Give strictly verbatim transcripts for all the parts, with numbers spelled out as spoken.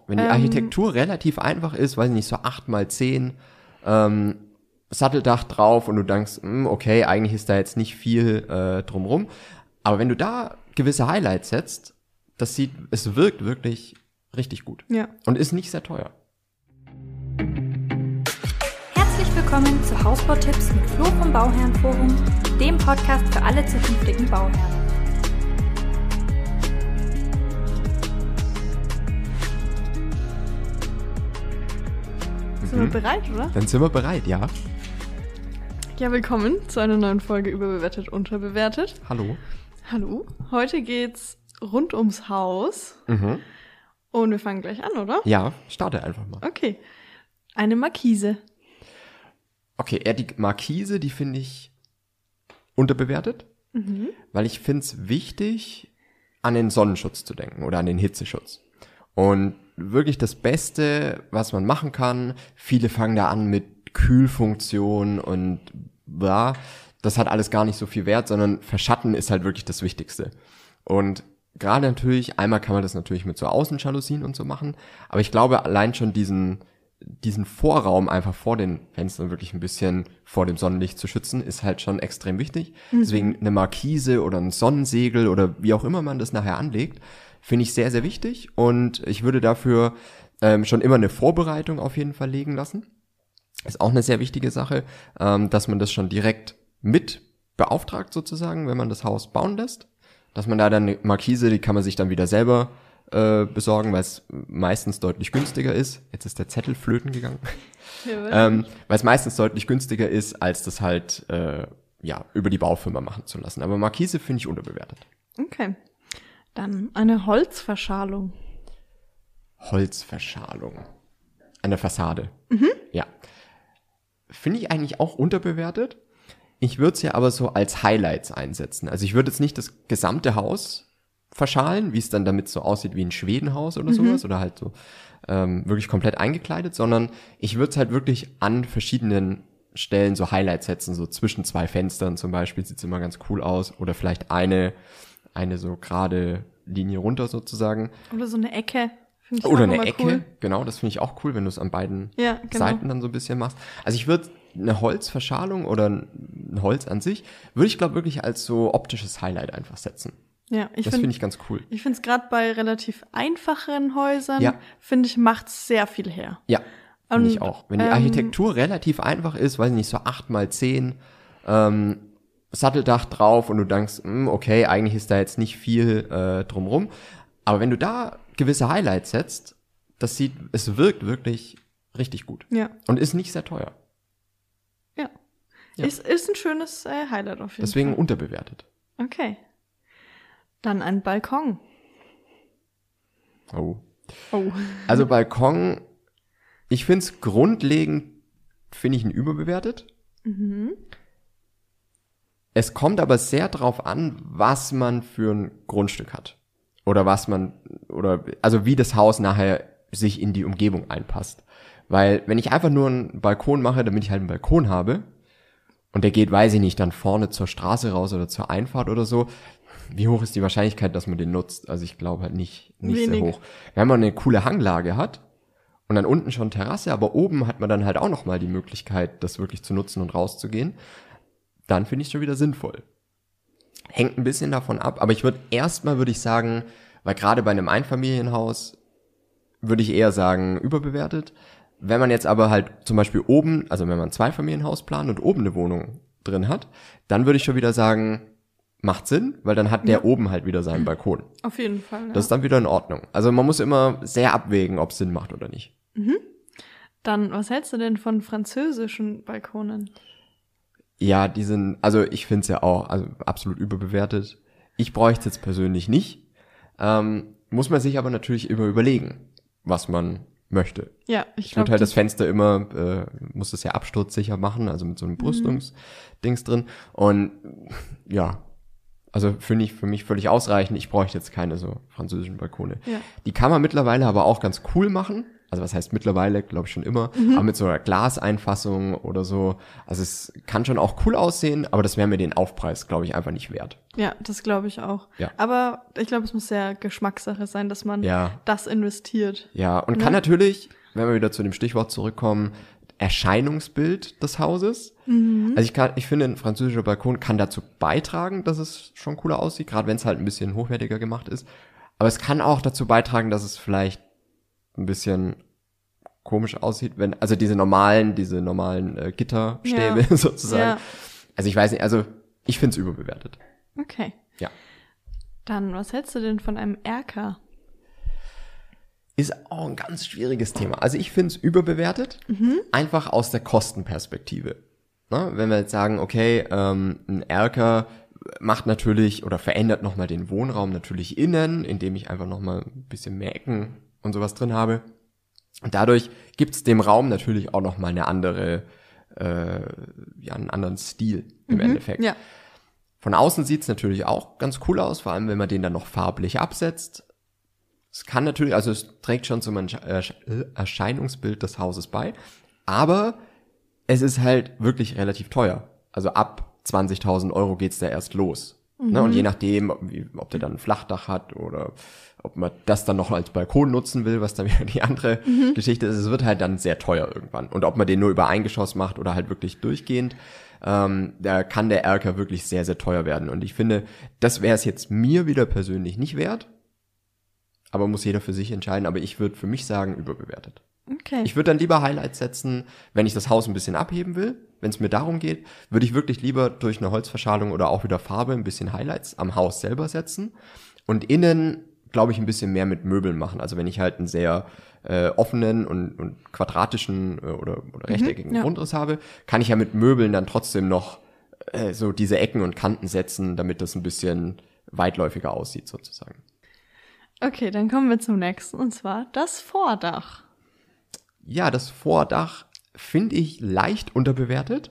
Wenn die Ähm, Architektur relativ einfach ist, weiß ich nicht, so acht mal zehn, ähm, Satteldach drauf und du denkst, mh, okay, eigentlich ist da jetzt nicht viel äh, drumrum. Aber wenn du da gewisse Highlights setzt, das sieht, es wirkt wirklich richtig gut. Ja. Und ist nicht sehr teuer. Herzlich willkommen zu Hausbautipps mit Flo vom Bauherrenforum, dem Podcast für alle zukünftigen Bauherren. Sind wir bereit, oder? Dann sind wir bereit, ja. Ja, willkommen zu einer neuen Folge Überbewertet, Unterbewertet. Hallo. Hallo. Heute geht's rund ums Haus. Mhm. Und wir fangen gleich an, oder? Ja, starte einfach mal. Okay. Eine Markise. Okay, eher die Markise, die finde ich unterbewertet, Mhm. weil ich finde es wichtig, an den Sonnenschutz zu denken oder an den Hitzeschutz. Und wirklich das Beste, was man machen kann, viele fangen da an mit Kühlfunktion und bla, das hat alles gar nicht so viel Wert, sondern Verschatten ist halt wirklich das Wichtigste. Und gerade natürlich, einmal kann man das natürlich mit so Außenjalousien und so machen, aber ich glaube, allein schon diesen diesen Vorraum einfach vor den Fenstern wirklich ein bisschen vor dem Sonnenlicht zu schützen, ist halt schon extrem wichtig. Mhm. Deswegen eine Markise oder ein Sonnensegel oder wie auch immer man das nachher anlegt, finde ich sehr, sehr wichtig. Und ich würde dafür ähm, schon immer eine Vorbereitung auf jeden Fall legen lassen. Ist auch eine sehr wichtige Sache, ähm, dass man das schon direkt mit beauftragt sozusagen, wenn man das Haus bauen lässt. Dass man da dann eine Markise, die kann man sich dann wieder selber äh, besorgen, weil es meistens deutlich günstiger ist. Jetzt ist der Zettel flöten gegangen. Ja, ähm, weil es meistens deutlich günstiger ist, als das halt äh, ja über die Baufirma machen zu lassen. Aber Markise finde ich unterbewertet. Okay. Dann eine Holzverschalung. Holzverschalung. Eine Fassade. Mhm. Ja. Finde ich eigentlich auch unterbewertet. Ich würde es ja aber so als Highlights einsetzen. Also ich würde jetzt nicht das gesamte Haus verschalen, wie es dann damit so aussieht wie ein Schwedenhaus oder sowas, mhm. oder halt so ähm, wirklich komplett eingekleidet, sondern ich würde es halt wirklich an verschiedenen Stellen so Highlights setzen, so zwischen zwei Fenstern zum Beispiel sieht es immer ganz cool aus oder vielleicht eine eine so gerade Linie runter sozusagen. Oder so eine Ecke. Find ich Oder auch eine immer Ecke, cool. genau, das finde ich auch cool, wenn du es an beiden ja, genau. Seiten dann so ein bisschen machst. Also ich würde eine Holzverschalung oder ein Holz an sich, würde ich glaube wirklich als so optisches Highlight einfach setzen. Ja, ich das finde ich ganz cool. Ich finde es gerade bei relativ einfacheren Häusern, ja. finde ich, macht es sehr viel her. Ja, finde ich auch. Wenn die ähm, Architektur relativ einfach ist, weiß ich nicht, so acht mal zehn, ähm, Satteldach drauf und du denkst, mh, okay, eigentlich ist da jetzt nicht viel äh, drumrum. Aber wenn du da gewisse Highlights setzt, das sieht, es wirkt wirklich richtig gut. Ja. Und ist nicht sehr teuer. Ja. Ja. Ist, ist ein schönes äh, Highlight auf jeden Deswegen Fall. unterbewertet. Okay. Dann ein Balkon. Oh. Oh. Also Balkon, ich finde es grundlegend, finde ich ihn überbewertet. Mhm. Es kommt aber sehr drauf an, was man für ein Grundstück hat. Oder was man, oder, also wie das Haus nachher sich in die Umgebung einpasst. Weil, wenn ich einfach nur einen Balkon mache, damit ich halt einen Balkon habe, und der geht, weiß ich nicht, dann vorne zur Straße raus oder zur Einfahrt oder so, wie hoch ist die Wahrscheinlichkeit, dass man den nutzt? Also ich glaube halt nicht, nicht sehr hoch. Wenn man eine coole Hanglage hat und dann unten schon Terrasse, aber oben hat man dann halt auch nochmal die Möglichkeit, das wirklich zu nutzen und rauszugehen, dann finde ich es schon wieder sinnvoll. Hängt ein bisschen davon ab, aber ich würde erstmal, würde ich sagen, weil gerade bei einem Einfamilienhaus würde ich eher sagen, überbewertet. Wenn man jetzt aber halt zum Beispiel oben, also wenn man ein Zweifamilienhaus plant und oben eine Wohnung drin hat, dann würde ich schon wieder sagen, macht Sinn, weil dann hat der ja. oben halt wieder seinen Balkon. Auf jeden Fall, ja. Das ist dann wieder in Ordnung. Also man muss immer sehr abwägen, ob es Sinn macht oder nicht. Mhm. Dann, was hältst du denn von französischen Balkonen? Ja, die sind, also ich finde es ja auch also absolut überbewertet. Ich bräuchte es jetzt persönlich nicht. Ähm, muss man sich aber natürlich immer überlegen, was man möchte. Ja, ich, ich glaube würde halt das Fenster immer, äh, muss es ja absturzsicher machen, also mit so einem Brüstungsdings mhm. drin. Und ja, also finde ich für mich völlig ausreichend. Ich bräuchte jetzt keine so französischen Balkone. Ja. Die kann man mittlerweile aber auch ganz cool machen. Also was heißt mittlerweile, glaube ich schon immer, mhm. aber mit so einer Glaseinfassung oder so. Also es kann schon auch cool aussehen, aber das wäre mir den Aufpreis, glaube ich, einfach nicht wert. Ja, das glaube ich auch. Ja. Aber ich glaube, es muss sehr Geschmackssache sein, dass man ja. das investiert. Ja, und ne? kann natürlich, wenn wir wieder zu dem Stichwort zurückkommen, Erscheinungsbild des Hauses. Mhm. Also ich kann, ich finde, ein französischer Balkon kann dazu beitragen, dass es schon cooler aussieht, gerade wenn es halt ein bisschen hochwertiger gemacht ist. Aber es kann auch dazu beitragen, dass es vielleicht ein bisschen komisch aussieht, wenn, also diese normalen, diese normalen äh, Gitterstäbe ja. sozusagen. Ja. Also ich weiß nicht, also ich finde es überbewertet. Okay. Ja. Dann, was hältst du denn von einem Erker? Ist auch ein ganz schwieriges Thema. Also ich finde es überbewertet, mhm. einfach aus der Kostenperspektive. Ne? Wenn wir jetzt sagen, okay, ähm, ein Erker macht natürlich oder verändert nochmal den Wohnraum natürlich innen, indem ich einfach nochmal ein bisschen mehr Ecken und sowas drin habe. Und dadurch gibt's dem Raum natürlich auch nochmal eine andere, äh, ja, einen anderen Stil im mhm. Endeffekt. Ja. Von außen sieht's natürlich auch ganz cool aus, vor allem wenn man den dann noch farblich absetzt. Es kann natürlich, also es trägt schon zum Erscheinungsbild des Hauses bei, aber es ist halt wirklich relativ teuer. Also ab zwanzigtausend Euro geht's da erst los. Mhm. Ne? Und je nachdem, wie, ob der dann ein Flachdach hat oder ob man das dann noch als Balkon nutzen will, was dann wieder die andere mhm. Geschichte ist, es wird halt dann sehr teuer irgendwann. Und ob man den nur über ein Geschoss macht oder halt wirklich durchgehend, ähm, da kann der Erker wirklich sehr, sehr teuer werden. Und ich finde, das wäre es jetzt mir wieder persönlich nicht wert. Aber muss jeder für sich entscheiden. Aber ich würde für mich sagen, überbewertet. Okay. Ich würde dann lieber Highlights setzen, wenn ich das Haus ein bisschen abheben will. Wenn es mir darum geht, würde ich wirklich lieber durch eine Holzverschalung oder auch wieder Farbe ein bisschen Highlights am Haus selber setzen. Und innen, glaube ich, ein bisschen mehr mit Möbeln machen. Also wenn ich halt einen sehr äh, offenen und, und quadratischen äh, oder, oder rechteckigen mhm, ja. Grundriss habe, kann ich ja mit Möbeln dann trotzdem noch äh, so diese Ecken und Kanten setzen, damit das ein bisschen weitläufiger aussieht sozusagen. Okay, dann kommen wir zum nächsten, und zwar das Vordach. Ja, das Vordach finde ich leicht unterbewertet,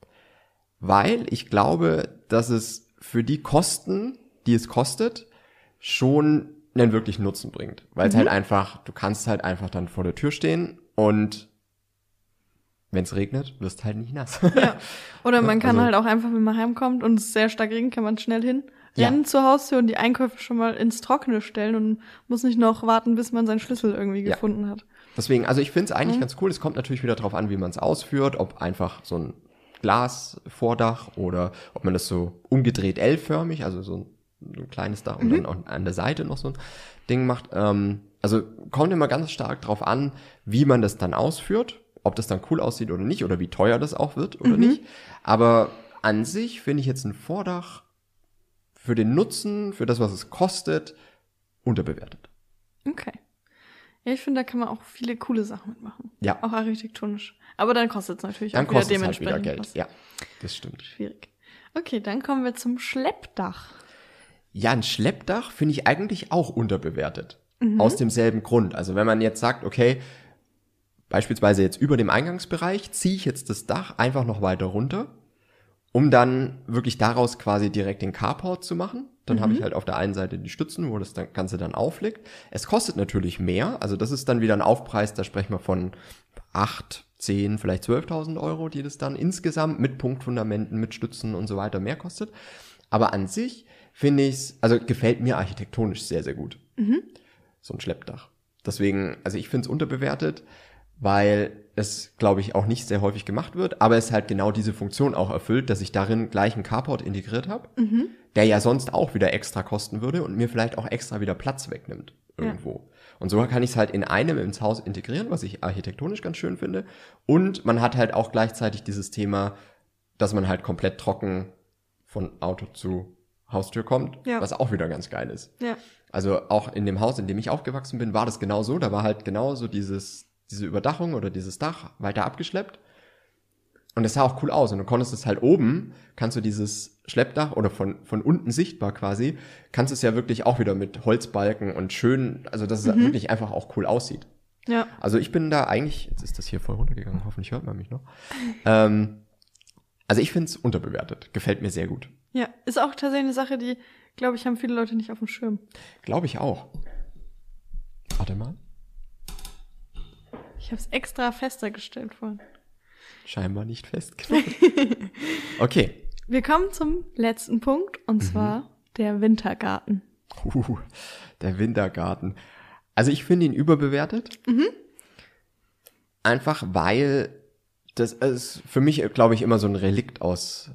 weil ich glaube, dass es für die Kosten, die es kostet, schon einen wirklichen Nutzen bringt. Weil es mhm. halt einfach, du kannst halt einfach dann vor der Tür stehen und wenn es regnet, wirst halt nicht nass. Ja. Oder man kann also, halt auch einfach, wenn man heimkommt und es sehr stark regnet, kann man schnell hin. Rennen ja. zur Haustür und die Einkäufe schon mal ins Trockene stellen und muss nicht noch warten, bis man seinen Schlüssel irgendwie ja. gefunden hat. Deswegen, also ich finde es eigentlich mhm. ganz cool. Es kommt natürlich wieder drauf an, wie man es ausführt, ob einfach so ein Glasvordach oder ob man das so umgedreht L-förmig, also so ein, so ein kleines Dach und mhm. dann auch an der Seite noch so ein Ding macht. Ähm, also kommt immer ganz stark drauf an, wie man das dann ausführt, ob das dann cool aussieht oder nicht oder wie teuer das auch wird oder mhm. nicht. Aber an sich finde ich jetzt ein Vordach für den Nutzen, für das, was es kostet, unterbewertet. Okay. Ja, ich finde, da kann man auch viele coole Sachen mitmachen. Ja. Auch architektonisch. Aber dann kostet es natürlich dann auch wieder dementsprechend halt wieder Geld. Was. Ja, das stimmt. Schwierig. Okay, dann kommen wir zum Schleppdach. Ja, ein Schleppdach finde ich eigentlich auch unterbewertet. Mhm. Aus demselben Grund. Also wenn man jetzt sagt, okay, beispielsweise jetzt über dem Eingangsbereich ziehe ich jetzt das Dach einfach noch weiter runter, um dann wirklich daraus quasi direkt den Carport zu machen. Dann mhm. habe ich halt auf der einen Seite die Stützen, wo das Ganze dann aufliegt. Es kostet natürlich mehr, also das ist dann wieder ein Aufpreis, da sprechen wir von acht, zehn, vielleicht zwölftausend Euro, die das dann insgesamt mit Punktfundamenten, mit Stützen und so weiter mehr kostet. Aber an sich finde ich es, also gefällt mir architektonisch sehr, sehr gut. Mhm. So ein Schleppdach. Deswegen, also ich finde es unterbewertet, weil es, glaube ich, auch nicht sehr häufig gemacht wird, aber es halt genau diese Funktion auch erfüllt, dass ich darin gleich einen Carport integriert habe, mhm. der ja sonst auch wieder extra kosten würde und mir vielleicht auch extra wieder Platz wegnimmt irgendwo. Ja. Und so kann ich es halt in einem ins Haus integrieren, was ich architektonisch ganz schön finde. Und man hat halt auch gleichzeitig dieses Thema, dass man halt komplett trocken von Auto zu Haustür kommt, ja. was auch wieder ganz geil ist. Ja. Also auch in dem Haus, in dem ich aufgewachsen bin, war das genau so. Da war halt genauso dieses diese Überdachung oder dieses Dach weiter abgeschleppt. Und es sah auch cool aus. Und du konntest es halt oben, kannst du dieses Schleppdach oder von von unten sichtbar quasi, kannst es ja wirklich auch wieder mit Holzbalken und schön, also dass es mhm. wirklich einfach auch cool aussieht. Ja. Also ich bin da eigentlich, jetzt ist das hier voll runtergegangen, hoffentlich hört man mich noch. ähm, also ich finde es unterbewertet. Gefällt mir sehr gut. Ja, ist auch tatsächlich eine Sache, die, glaube ich, haben viele Leute nicht auf dem Schirm. Glaube ich auch. Warte mal. Ich habe es extra fester gestellt vorhin. Scheinbar nicht festgestellt. Okay. Wir kommen zum letzten Punkt, und mhm. zwar der Wintergarten. Uh, der Wintergarten. Also ich finde ihn überbewertet. Mhm. Einfach weil das ist für mich, glaube ich, immer so ein Relikt aus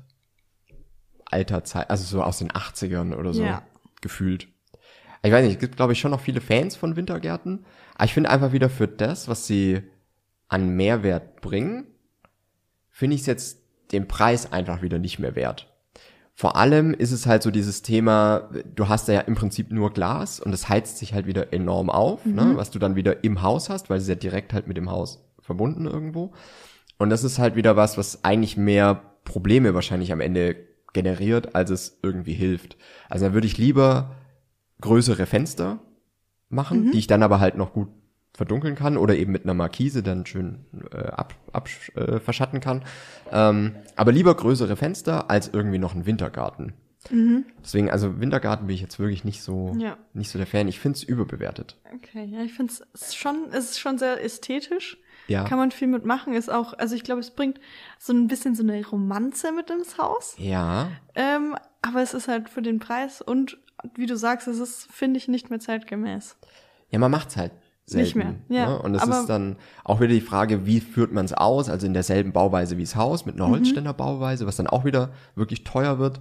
alter Zeit, also so aus den achtzigern oder so ja. gefühlt. Ich weiß nicht, es gibt, glaube ich, schon noch viele Fans von Wintergärten, aber ich finde einfach wieder für das, was sie an Mehrwert bringen, finde ich es jetzt den Preis einfach wieder nicht mehr wert. Vor allem ist es halt so dieses Thema, du hast ja im Prinzip nur Glas und es heizt sich halt wieder enorm auf, mhm. ne, was du dann wieder im Haus hast, weil es ist ja direkt halt mit dem Haus verbunden irgendwo. Und das ist halt wieder was, was eigentlich mehr Probleme wahrscheinlich am Ende generiert, als es irgendwie hilft. Also da würde ich lieber größere Fenster machen, mhm. die ich dann aber halt noch gut verdunkeln kann oder eben mit einer Markise dann schön äh, ab, ab äh, verschatten kann. Ähm, aber lieber größere Fenster als irgendwie noch ein Wintergarten. Mhm. Deswegen, also Wintergarten bin ich jetzt wirklich nicht so ja. nicht so der Fan. Ich finde es überbewertet. Okay, ja, ich finde es schon, es ist schon sehr ästhetisch. Ja. Kann man viel mitmachen, ist auch, also ich glaube, es bringt so ein bisschen so eine Romanze mit ins Haus. Ja. Ähm, aber es ist halt für den Preis und wie du sagst, es ist, finde ich, nicht mehr zeitgemäß. Ja, man macht's halt selten. Nicht mehr, ja. Ne? Und es ist dann auch wieder die Frage, wie führt man es aus? Also in derselben Bauweise wie das Haus, mit einer Holzständerbauweise, was dann auch wieder wirklich teuer wird.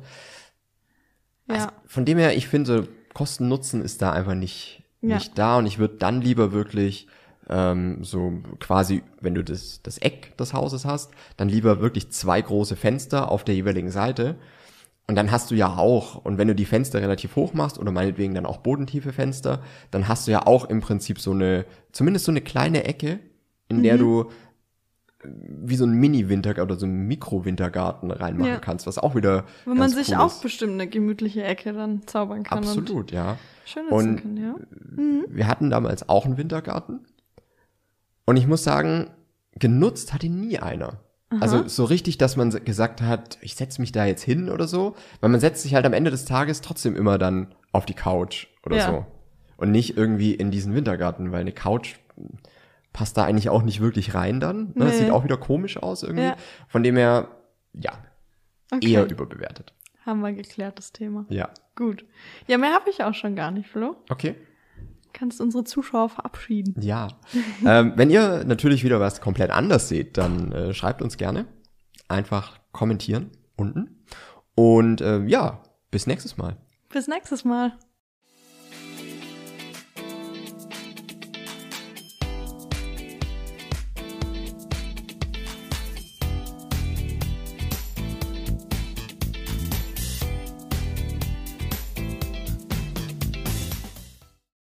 Ja. Also von dem her, ich finde, so Kosten-Nutzen ist da einfach nicht, ja. nicht da. Und ich würde dann lieber wirklich ähm, so quasi, wenn du das, das Eck des Hauses hast, dann lieber wirklich zwei große Fenster auf der jeweiligen Seite. Und dann hast du ja auch, und wenn du die Fenster relativ hoch machst oder meinetwegen dann auch bodentiefe Fenster, dann hast du ja auch im Prinzip so eine, zumindest so eine kleine Ecke, in mhm. der du wie so ein Mini-Wintergarten oder so ein Mikro-Wintergarten reinmachen ja. kannst, was auch wieder Wo man sich cool auch ist. Bestimmt eine gemütliche Ecke dann zaubern kann. Absolut, und ja. Schön nutzen kann, ja. Mhm. Wir hatten damals auch einen Wintergarten. Und ich muss sagen, genutzt hat ihn nie einer. Aha. Also so richtig, dass man gesagt hat, ich setze mich da jetzt hin oder so. Weil man setzt sich halt am Ende des Tages trotzdem immer dann auf die Couch oder ja. so. Und nicht irgendwie in diesen Wintergarten, weil eine Couch passt da eigentlich auch nicht wirklich rein dann. Ne? Nee. Das sieht auch wieder komisch aus irgendwie. Ja. Von dem her, ja, okay. eher überbewertet. Haben wir geklärt, das Thema. Ja. Gut. Ja, mehr habe ich auch schon gar nicht, Flo. Okay. Kannst unsere Zuschauer verabschieden. Ja. ähm, wenn ihr natürlich wieder was komplett anders seht, dann äh, schreibt uns gerne. Einfach kommentieren unten. Und äh, ja, bis nächstes Mal. Bis nächstes Mal.